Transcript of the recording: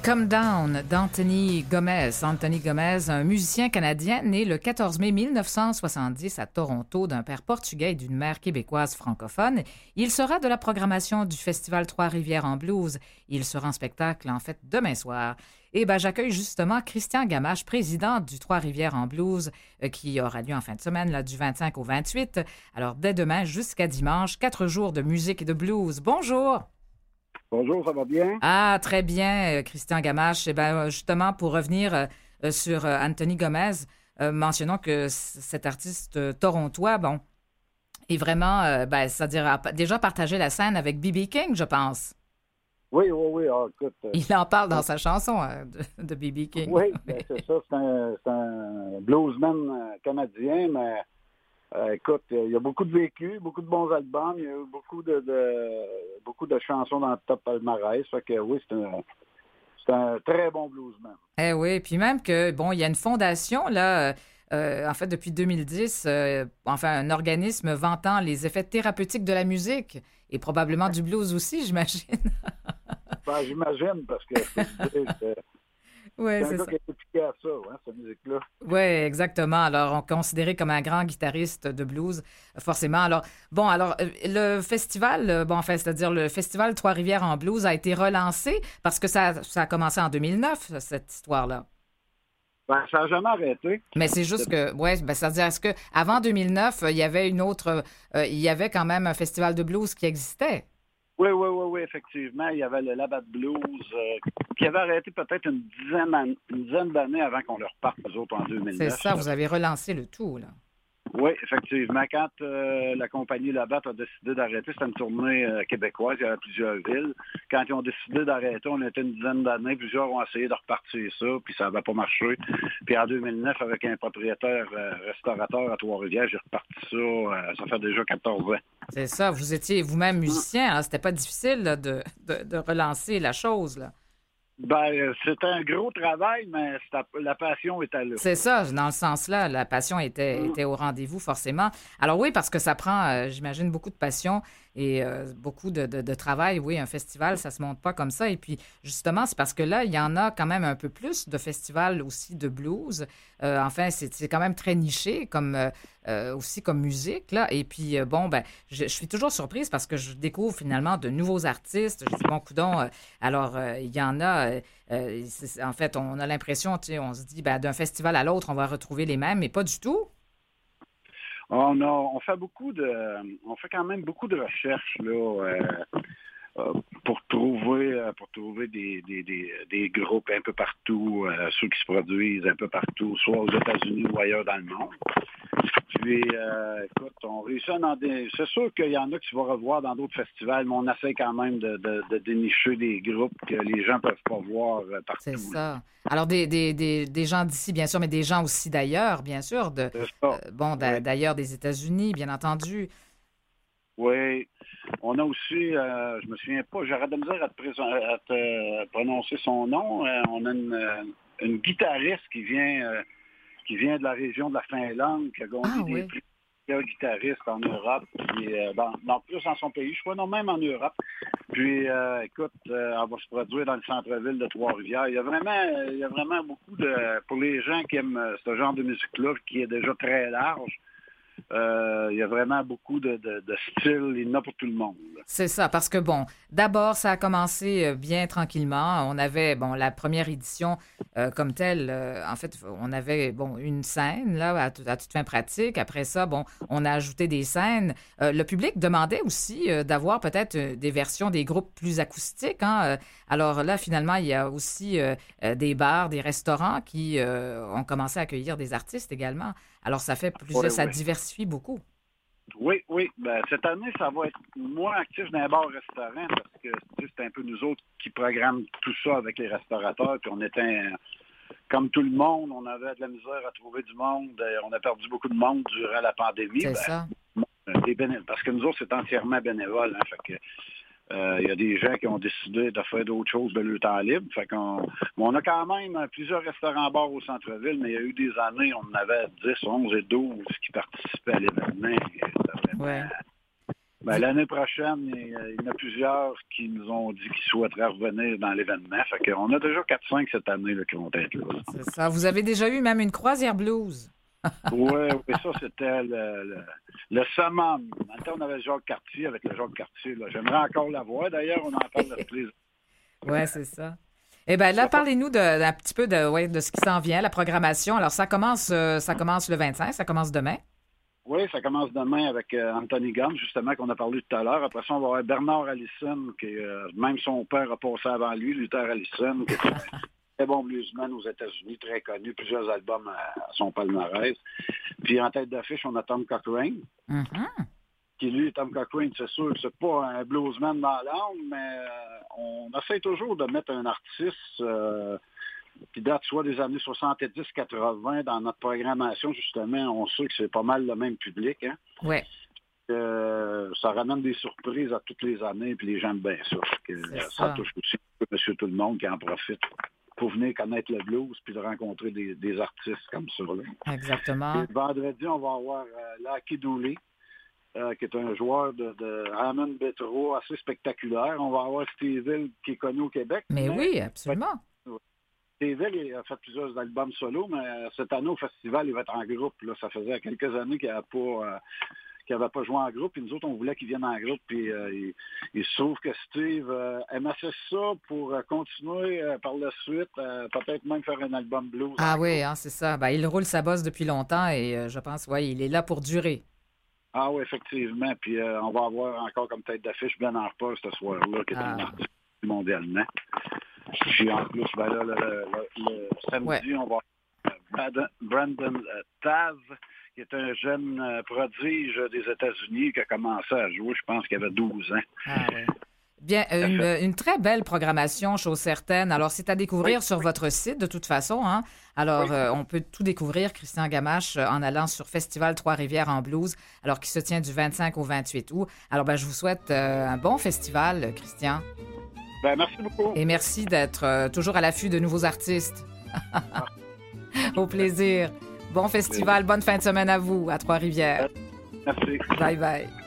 Come Down d'Anthony Gomez. Anthony Gomez, un musicien canadien né le 14 mai 1970 à Toronto d'un père portugais et d'une mère québécoise francophone. Il sera de la programmation du Festival Trois-Rivières en blues. Il sera en spectacle, en fait, demain soir. Et j'accueille justement Christian Gamache, président du Trois-Rivières en blues, qui aura lieu en fin de semaine, là, du 25 au 28. Alors, dès demain jusqu'à dimanche, 4 jours de musique et de blues. Bonjour! Bonjour, ça va bien? Ah, très bien, Christian Gamache. Eh bien, justement, pour revenir sur Anthony Gomez, mentionnons que cet artiste torontois, est vraiment, c'est-à-dire, a déjà partagé la scène avec B.B. King, je pense. Oui. Ah, écoute, Il en parle dans sa chanson de B.B. King. Oui, c'est ça. C'est un bluesman canadien, mais écoute, il y a beaucoup de vécu, beaucoup de bons albums, il y a eu beaucoup de chansons dans le top palmarès. Fait que oui, c'est un très bon bluesman. Eh oui, puis même que, il y a une fondation, là, en fait, depuis 2010, un organisme vantant les effets thérapeutiques de la musique et probablement du blues aussi, j'imagine. J'imagine, parce que ouais, c'est un gars qui est impliqué à ça, hein, cette musique-là. Oui, exactement. Alors, on considéré comme un grand guitariste de blues, forcément. Alors, le festival, c'est-à-dire le festival Trois-Rivières en blues a été relancé parce que ça a commencé en 2009, cette histoire-là. Ça n'a jamais arrêté. Mais c'est juste que, c'est-à-dire, est-ce qu'avant 2009, il y avait il y avait quand même un festival de blues qui existait? Oui, effectivement. Il y avait le Labatt Blues qui avait arrêté peut-être une dizaine d'années avant qu'on le reparte, eux autres, en 2009. C'est ça, vous avez relancé le tout, là. Oui, effectivement. Quand la compagnie Labatt a décidé d'arrêter, c'était une tournée québécoise, il y avait plusieurs villes. Quand ils ont décidé d'arrêter, on était une dizaine d'années, plusieurs ont essayé de repartir ça, puis ça n'avait pas marché. Puis en 2009, avec un propriétaire restaurateur à Trois-Rivières, j'ai reparti ça, ça fait déjà 14 ans. C'est ça, vous étiez vous-même musicien, hein? C'était pas difficile là, de relancer la chose, là. C'était un gros travail, mais la passion était là. C'est ça, dans le sens-là, la passion était au rendez-vous, forcément. Alors oui, parce que ça prend, j'imagine, beaucoup de passion et beaucoup de travail. Oui, un festival, ça se monte pas comme ça. Et puis, justement, c'est parce que là, il y en a quand même un peu plus de festivals aussi de blues. C'est quand même très niché aussi comme musique, là. Et puis, je suis toujours surprise parce que je découvre finalement de nouveaux artistes. Je dis, bon, coudonc, il y en a... en fait, on a l'impression, on se dit, d'un festival à l'autre, on va retrouver les mêmes, mais pas du tout. On fait quand même beaucoup de recherches là, pour trouver des groupes un peu partout, ceux qui se produisent un peu partout, soit aux États-Unis ou ailleurs dans le monde. Puis, écoute, on réussit c'est sûr qu'il y en a que tu vas revoir dans d'autres festivals, mais on essaie quand même de dénicher des groupes que les gens ne peuvent pas voir partout. C'est ça. Alors, des gens d'ici, bien sûr, mais des gens aussi d'ailleurs, bien sûr. D'ailleurs, des États-Unis, bien entendu. Oui. On a aussi, je me souviens pas, j'aurais de misère à te prononcer son nom. On a une guitariste qui vient de la région de la Finlande, qui a gagné des prix de guitariste en Europe, puis plus dans son pays, je crois, non, même en Europe. Puis, écoute, elle va se produire dans le centre-ville de Trois-Rivières. Il y a vraiment beaucoup pour les gens qui aiment ce genre de musique-là, qui est déjà très large. Il y a vraiment beaucoup de styles, il y en a pour tout le monde. C'est ça, parce que d'abord, ça a commencé bien tranquillement. On avait, la première édition comme telle, en fait, on avait, une scène, là, à toute fin pratique. Après ça, on a ajouté des scènes. Le public demandait aussi d'avoir peut-être des versions des groupes plus acoustiques, hein. Alors là, finalement, il y a aussi des bars, des restaurants qui ont commencé à accueillir des artistes également. Alors, ça fait ça diversifie beaucoup. Oui. Cette année, ça va être moins actif dans les bars-restaurants parce que c'est un peu nous autres qui programment tout ça avec les restaurateurs. Puis on était, comme tout le monde, on avait de la misère à trouver du monde. On a perdu beaucoup de monde durant la pandémie. C'est ça. Parce que nous autres, c'est entièrement bénévole. Hein, fait que, il y a des gens qui ont décidé de faire d'autres choses de leur temps libre. Fait on a quand même plusieurs restaurants-bars au centre-ville, mais il y a eu des années, on en avait 10, 11 et 12 qui participaient à l'événement. Ben, l'année prochaine, il y en a plusieurs qui nous ont dit qu'ils souhaiteraient revenir dans l'événement. Fait qu'on a déjà 4-5 cette année là, qui vont être là. C'est ça. Vous avez déjà eu même une croisière blues. Oui, ça, c'était le summum. Maintenant, on avait Jacques Cartier avec le Jacques Cartier. Là. J'aimerais encore la voir. D'ailleurs, on en parle de plaisir. Oui, c'est ça. Eh bien, là, parlez-nous d'un petit peu de ce qui s'en vient, la programmation. Alors, ça commence le 25, ça commence demain. Oui, ça commence demain avec Anthony Gum, justement, qu'on a parlé tout à l'heure. Après ça, on va avoir Bernard Allison, qui même son père a passé avant lui, Luther Allison, qui est un très bon bluesman aux États-Unis, très connu, plusieurs albums à son palmarès. Puis en tête d'affiche, on a Tom Cochrane. Mm-hmm. Qui lui, Tom Cochrane, c'est sûr, c'est pas un bluesman dans l'âme, mais on essaie toujours de mettre un artiste qui date soit des années 70-80 dans notre programmation, justement. On sait que c'est pas mal le même public. Hein? Oui. Ça ramène des surprises à toutes les années, puis les gens aiment bien ça. Ça touche aussi monsieur tout le monde qui en profite pour venir connaître le blues puis de rencontrer des artistes comme ça. Là. Exactement. Et vendredi, on va avoir Lucky Dooley, qui est un joueur de Hammond Betro assez spectaculaire. On va avoir Steve Hill, qui est connu au Québec. Mais oui, absolument. Steve Hill a fait plusieurs albums solo, mais cette année au festival, il va être en groupe. Là. Ça faisait quelques années qu'il n'avait pas joué en groupe. Puis nous autres, on voulait qu'il vienne en groupe. Puis il se trouve que Steve aime assez ça pour continuer par la suite, peut-être même faire un album blues. Ah oui, hein, c'est ça. Ben, il roule sa bosse depuis longtemps et je pense, il est là pour durer. Ah oui, effectivement. Puis on va avoir encore comme tête d'affiche Ben Harper ce soir-là, qui est un artiste mondialement. Puis en plus, ben là, le samedi, on va avoir Brandon Tav, qui est un jeune prodige des États-Unis qui a commencé à jouer, je pense qu'il avait 12 ans. Ah oui. Bien, une très belle programmation, chose certaine. Alors, c'est à découvrir sur votre site, de toute façon. Hein? Alors, on peut tout découvrir, Christian Gamache, en allant sur Festival Trois-Rivières en blues, alors qui se tient du 25 au 28 août. Alors, je vous souhaite un bon festival, Christian. Merci beaucoup. Et merci d'être toujours à l'affût de nouveaux artistes. Au plaisir. Bon festival, bonne fin de semaine à vous, à Trois-Rivières. Merci. Bye bye.